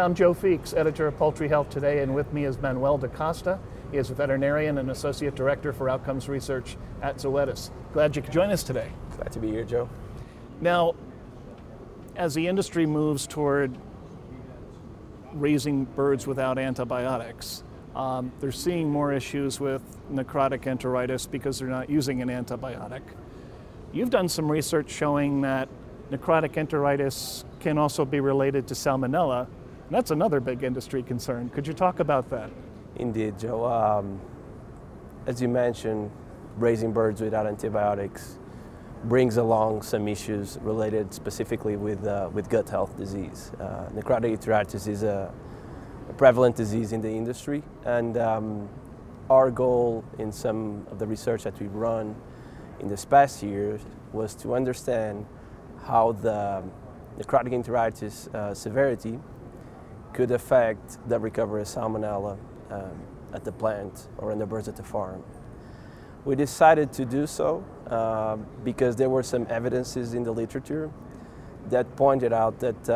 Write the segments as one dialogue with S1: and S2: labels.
S1: I'm Joe Feeks, editor of Poultry Health Today, and with me is Manuel DaCosta. He is a veterinarian and associate director for outcomes research at Zoetis. Glad you could join us today.
S2: Glad to be here, Joe.
S1: Now, as the industry moves toward raising birds without antibiotics, they're seeing more issues with necrotic enteritis because they're not using an antibiotic. You've done some research showing that necrotic enteritis can also be related to salmonella, and that's another big industry concern. Could you talk about that?
S2: Indeed, Joe. As you mentioned, raising birds without antibiotics brings along some issues related specifically with gut health disease. Necrotic enteritis is a prevalent disease in the industry, and our goal in some of the research that we've run in this past year was to understand how the necrotic enteritis severity could affect the recovery of salmonella at the plant or in the birds at the farm. We decided to do so because there were some evidences in the literature that pointed out that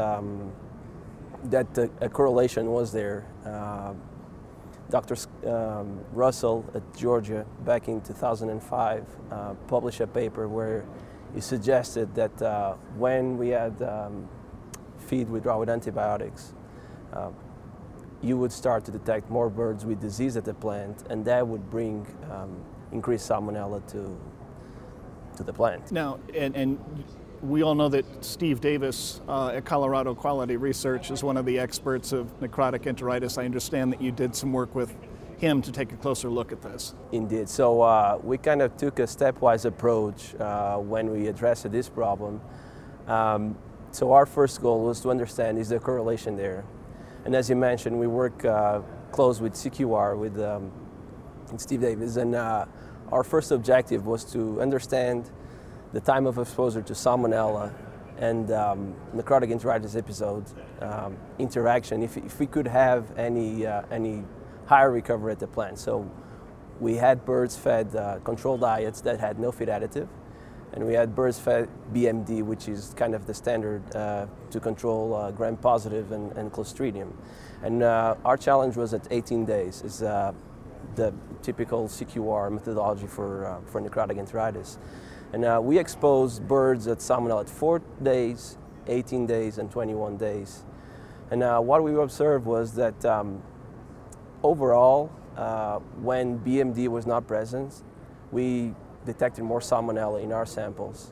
S2: a correlation was there. Dr. Russell at Georgia back in 2005 published a paper where he suggested that when we had feed withdrawal with antibiotics, you would start to detect more birds with disease at the plant, and that would bring increased salmonella to the plant.
S1: Now, and we all know that Steve Davis at Colorado Quality Research is one of the experts of necrotic enteritis. I understand that you did some work with him to take a closer look at this.
S2: Indeed. So we kind of took a stepwise approach when we addressed this problem. So our first goal was to understand, is there correlation there? And as you mentioned, we work close with CQR, with Steve Davis, and our first objective was to understand the time of exposure to salmonella and necrotic enteritis episode interaction, if we could have any higher recovery at the plant. So we had birds fed controlled diets that had no feed additive, and we had birds fed BMD, which is kind of the standard to control gram-positive and Clostridium. And our challenge was at 18 days, is the typical CQR methodology for necrotic enteritis. And we exposed birds at salmonella at 4 days, 18 days, and 21 days. And what we observed was that overall, when BMD was not present, we detected more salmonella in our samples.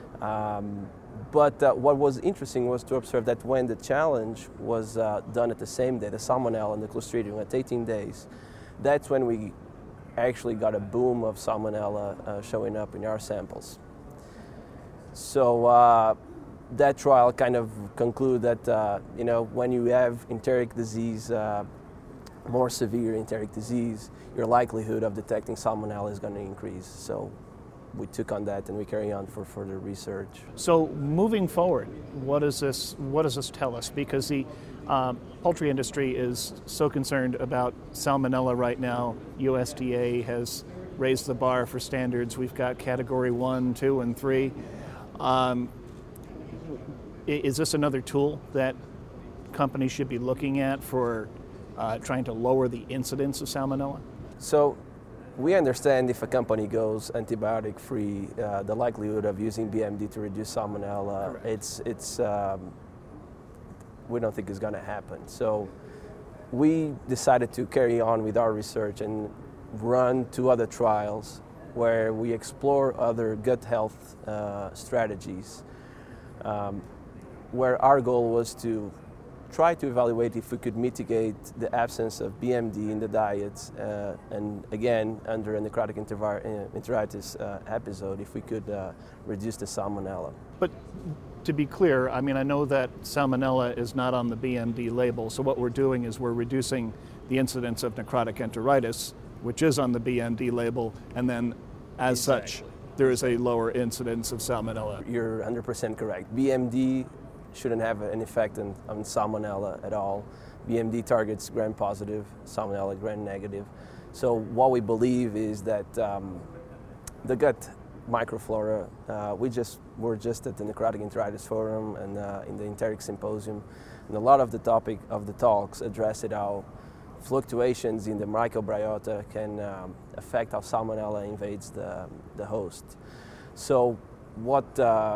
S2: But what was interesting was to observe that when the challenge was done at the same day, the salmonella and the Clostridium at 18 days, that's when we actually got a boom of salmonella showing up in our samples. So that trial kind of concluded that when you have enteric disease, more severe enteric disease, your likelihood of detecting salmonella is going to increase. So we took on that and we carry on for further research.
S1: So moving forward, what does this tell us? Because the poultry industry is so concerned about salmonella right now. USDA has raised the bar for standards. We've got category 1, 2, and 3. Is this another tool that companies should be looking at for trying to lower the incidence of salmonella?
S2: So we understand if a company goes antibiotic free, the likelihood of using BMD to reduce salmonella, it's we don't think it's going to happen. So we decided to carry on with our research and run 2 other trials where we explore other gut health strategies, where our goal was to try to evaluate if we could mitigate the absence of BMD in the diets, and again, under a necrotic enteritis episode, if we could reduce the salmonella.
S1: But to be clear, I mean, I know that salmonella is not on the BMD label, so what we're doing is we're reducing the incidence of necrotic enteritis, which is on the BMD label, and then as such, there is a lower incidence of salmonella.
S2: You're 100% correct. BMD shouldn't have an effect on salmonella at all. BMD targets gram-positive, salmonella gram-negative. So what we believe is that the gut microflora, we're just at the Necrotic Enteritis Forum and in the Enteric Symposium And a lot of the topic of the talks addressed how fluctuations in the microbiota can affect how Salmonella invades the host. So what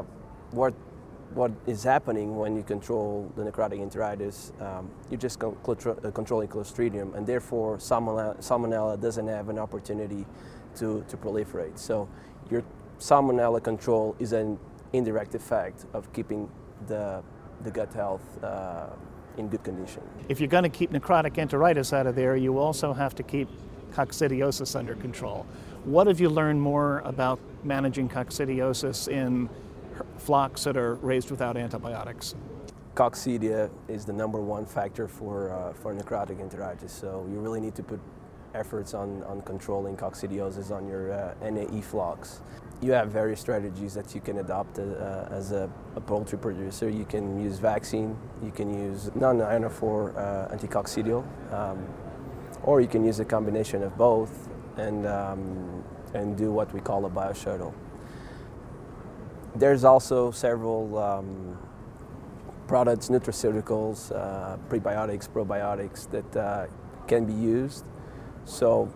S2: is happening when you control the necrotic enteritis? You're just controlling Clostridium, and therefore Salmonella doesn't have an opportunity to proliferate. So your Salmonella control is an indirect effect of keeping the gut health in good condition.
S1: If you're going to keep necrotic enteritis out of there, you also have to keep coccidiosis under control. What have you learned more about managing coccidiosis in flocks that are raised without antibiotics?
S2: Coccidia is the #1 factor for necrotic enteritis, so you really need to put efforts on controlling coccidiosis on your NAE flocks. You have various strategies that you can adopt as a poultry producer. You can use vaccine, you can use non-ionophore anticoccidial, or you can use a combination of both and do what we call a bioshuttle. There's also several products, nutraceuticals, prebiotics, probiotics that can be used. So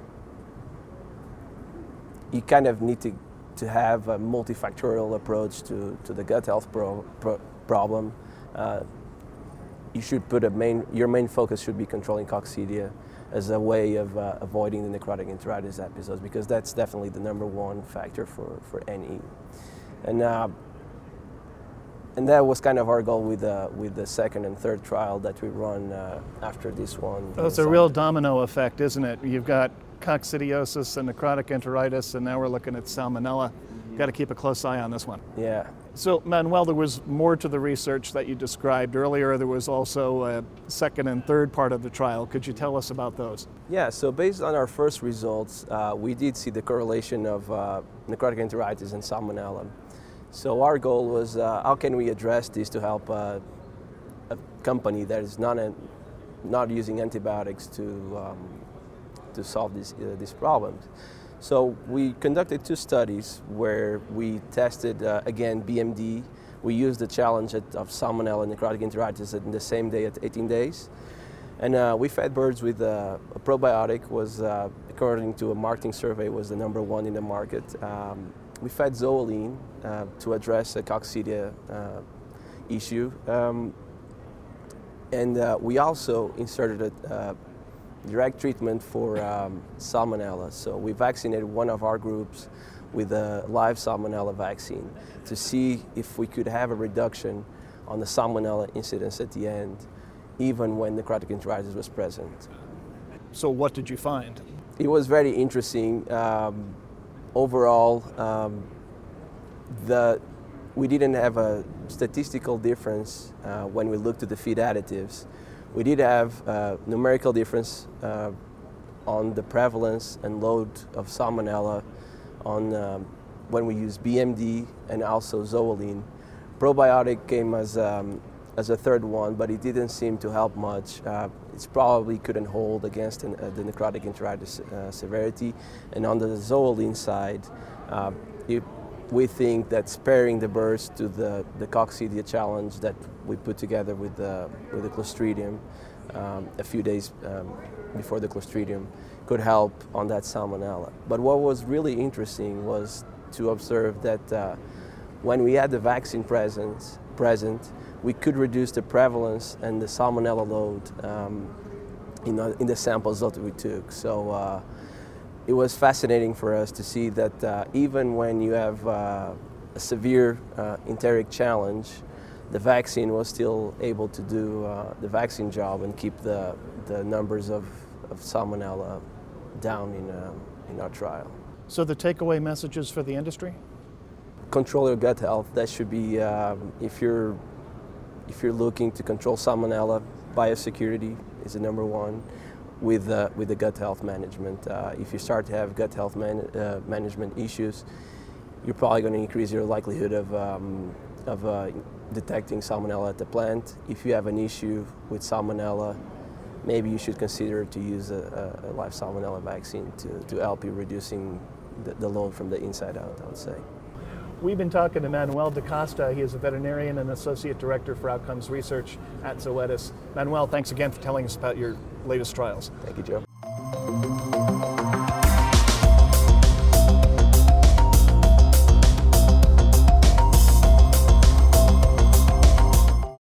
S2: you kind of need to have a multifactorial approach to the gut health problem. You should put your main focus should be controlling coccidia as a way of avoiding the necrotic enteritis episodes, because that's definitely the #1 factor for NE. And that was kind of our goal with the second and third trial that we run after this one.
S1: Oh, it's a real domino effect, isn't it? You've got coccidiosis and necrotic enteritis, and now we're looking at Salmonella. Got to keep a close eye on this one.
S2: Yeah.
S1: So, Manuel, there was more to the research that you described earlier. There was also a second and third part of the trial. Could you tell us about those?
S2: Yeah, so based on our first results, we did see the correlation of necrotic enteritis and Salmonella. So our goal was how can we address this to help a company that is not using antibiotics to solve these problems. So we conducted 2 studies where we tested, again, BMD. We used the challenge of Salmonella and necrotic enteritis in the same day at 18 days. And we fed birds with a probiotic, was, according to a marketing survey, was the #1 in the market. We fed Zoeline to address a coccidia issue. And we also inserted a direct treatment for Salmonella. So we vaccinated one of our groups with a live Salmonella vaccine to see if we could have a reduction on the Salmonella incidence at the end, even when necrotic enteritis was present.
S1: So what did you find?
S2: It was very interesting. Overall, we didn't have a statistical difference when we looked at the feed additives. We did have a numerical difference on the prevalence and load of Salmonella when we used BMD and also Zoeline. Probiotic came as a third one, but it didn't seem to help much. It probably couldn't hold against the necrotic enteritis severity. And on the Zoeline side, we think that sparing the birds to the coccidia challenge that we put together with the Clostridium a few days before the Clostridium could help on that Salmonella. But what was really interesting was to observe that when we had the vaccine present, we could reduce the prevalence and the Salmonella load in the samples that we took. So it was fascinating for us to see that even when you have a severe enteric challenge, the vaccine was still able to do the vaccine job and keep the numbers of Salmonella down in our trial.
S1: So the takeaway messages for the industry?
S2: Control your gut health. That should be, if you're looking to control Salmonella, biosecurity is the #1 with the gut health management. If you start to have gut health management issues, you're probably going to increase your likelihood of detecting Salmonella at the plant. If you have an issue with Salmonella, maybe you should consider to use a live Salmonella vaccine to help you reducing the load from the inside out, I would say.
S1: We've been talking to Manuel DaCosta. He is a veterinarian and associate director for outcomes research at Zoetis. Manuel, thanks again for telling us about your latest trials.
S2: Thank you, Joe.